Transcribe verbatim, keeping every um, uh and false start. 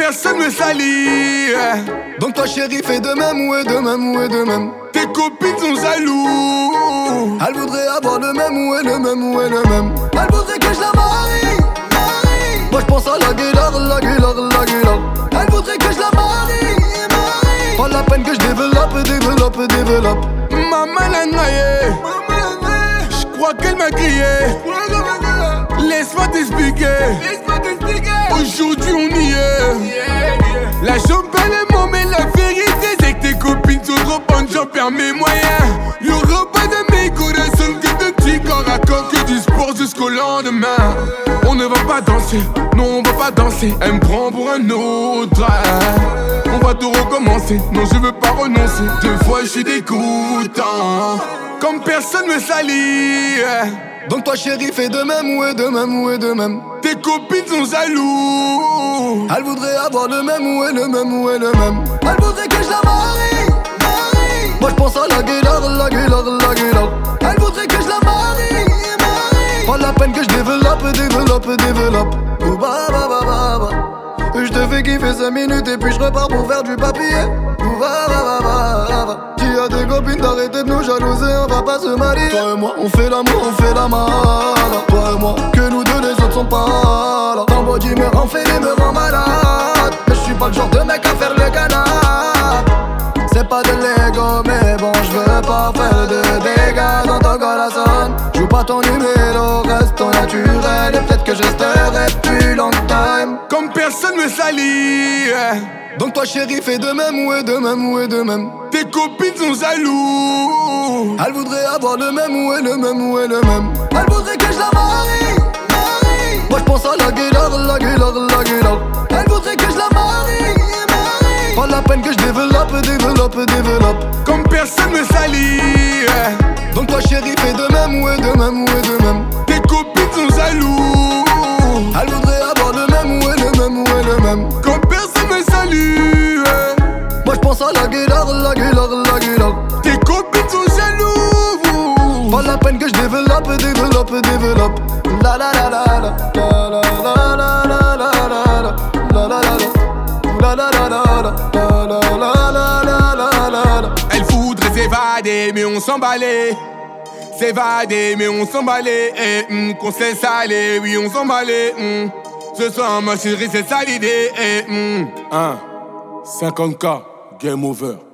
personne me salit. Donc toi chérie fais de même, ouais de même, ouais de même. Tes copines sont jaloux. Elle voudrait avoir le même, ouais le même, ouais le même. Elle voudrait que je la marie, marie. Moi je pense à la guilard, la guilard, la guilard. Elle voudrait que je la marie, marie. Pas la peine que je développe, développe, développe. Maman l'a noyé. J'crois qu'elle m'a grillé. Laisse-moi t'expliquer. Aujourd'hui on y est. La champagne est mon, mais la vérité c'est que tes copines sont trop bonnes, j'en perds mes moyens. Y'aura pas de mes corazones que de petits corps à corps, que du sport jusqu'au lendemain. On ne va pas danser, non on va pas danser. Elle me prend pour un autre. On va tout recommencer, non je veux pas renoncer. Deux fois je suis dégoûtant, comme personne me salit. Donc toi chérie fais de même, ouais de même, ouais de même. Tes copines sont jaloux. Elle voudrait avoir le même, ouais le même, ouais le même. Elle voudrait que je la marie, marie. Moi je pense à la guilard, la guilard, la guilard. Elle voudrait que je la marie, marie. Pas la peine que je développe, développe, développe. Oh bah bah bah bah bah. Je te fais kiffer cinq minutes et puis je repars pour faire du papier. Oh bah bah bah bah bah. Tu as des copines d'arrêter de nous jalouser, on va pas se marier. Toi et moi on fait l'amour, on fait la malade. Toi et moi, que nous deux les autres sont pas là. Ton body me rend fêlé, me rend malade. Mais je suis pas le genre de mec à faire le canard. C'est pas de l'ego mais bon je veux pas faire de dégâts dans ton corazon. Joue pas ton numéro, reste ton naturel. Et peut-être que je resterai plus longtemps. Comme personne me salit. Donc toi chérie fais de même, ouais de même, ouais de même. Tes copines sont jaloux. Elle voudrait avoir le même, ouais le même, ouais le même. Elle voudrait que je la marie, marie. Moi je pense à la guilard, la guilard, la guilard. Elle voudrait que je la marie, marie. Pas la peine que je développe, développe, développe. Comme personne me salit. Donc toi chérie fais de même, ouais de même, ouais de même. Tes copines sont jaloux. Elle voudrait avoir le même, ouais le même, ouais le même. Comme personne me salue. Moi je pense à la guilard, la guilard, la guilard. Tes copines sont jaloux. Pas la peine que je développe, développe, développe. La la la la la la la la la la la la la la la la la la la la. Elle voudrait s'évader mais on s'emballait. S'évader mais on s'emballait. Eh, mm, qu'on se laisse aller, oui on s'emballait. Mm. Ce soir ma chérie c'est ça l'idée. Eh, mm. un cinquante K, game over.